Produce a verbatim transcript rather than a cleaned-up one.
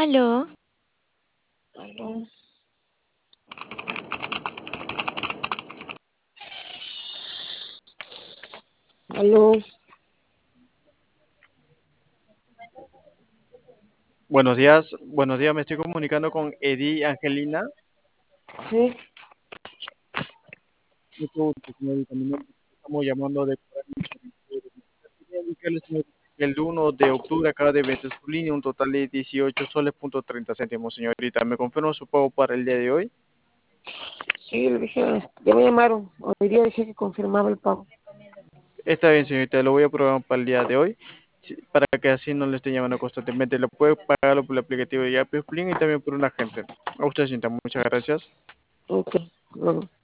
Aló, Aló, aló, Buenos días, buenos días, me estoy comunicando con Edi Angelina. sí, Mucho gusto, señorita. Mi nombre es- Estamos llamando de Quería indicarle, señorita, que el uno de octubre acaba de vencer su línea, un total de dieciocho soles punto treinta céntimos, señorita. ¿Me confirma su pago para el día de hoy? sí, le dije, ya me llamaron, hoy día dije que confirmaba el pago. Está bien, señorita, lo voy a programar para el día de hoy, sí, para que así no le esté llamando constantemente. Lo puede pagarlo por el aplicativo de Yapi Plin y también por un agente. A usted, señorita, muchas gracias. Ok, bueno.